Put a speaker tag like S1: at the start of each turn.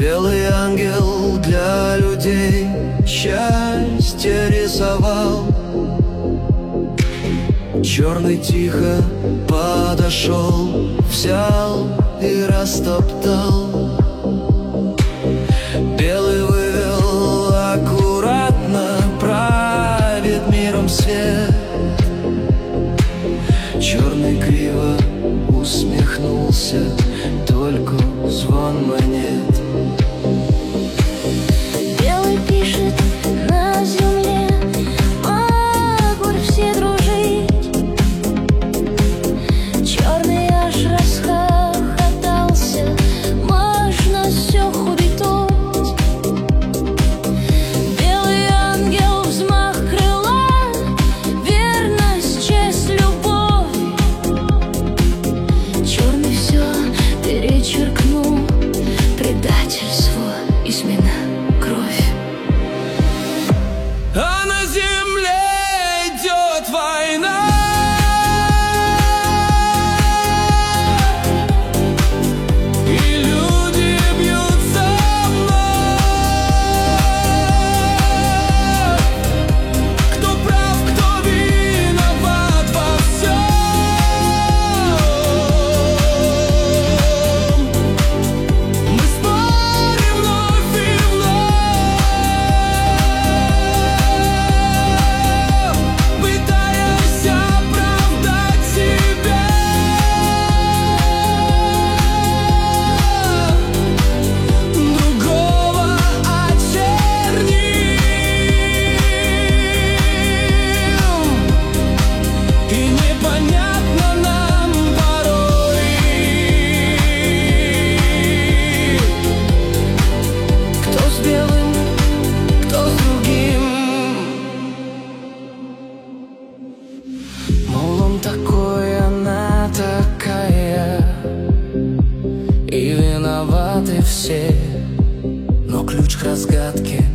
S1: Белый ангел для людей счастье рисовал. Черный тихо подошел, взял и растоптал. Белый вывел аккуратно, правит миром свет. Черный криво усмехнулся, только звон монет.
S2: Белый пишет на земле: могут все дружить. Черный аж расхохотался: можно все худеть. Белый ангел взмах крыла, верность, честь, любовь. Черный все перечеркнул: предательство, измена, кровь.
S1: А на земле идет война. И люди бьются вновь. Кто прав, кто виноват во всем. Мы спорим вновь и вновь, пытаемся оправдать себя. Другого очерним, и непонятно нам порой, кто с белым, кто с другим. Мол, он такой, она такая, и виноваты все. Но ключ к разгадке